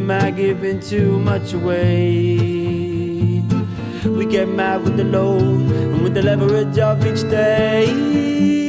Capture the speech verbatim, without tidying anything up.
am I giving too much away? We get mad with the load and with the leverage of each day.